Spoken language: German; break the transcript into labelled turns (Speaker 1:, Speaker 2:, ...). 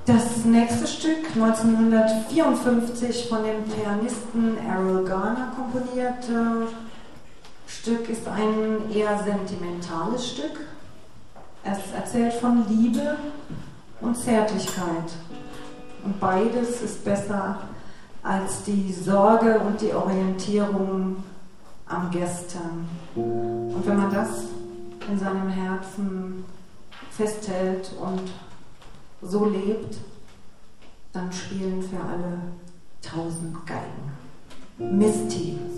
Speaker 1: Das nächste Stück, 1954 von dem Pianisten Errol Garner komponiert, Stück ist ein eher sentimentales Stück. Es erzählt von Liebe und Zärtlichkeit. Und beides ist besser als die Sorge und die Orientierung am Gestern. Und wenn man das in seinem Herzen festhält und so lebt, dann spielen für alle 1000 Geigen. Misty.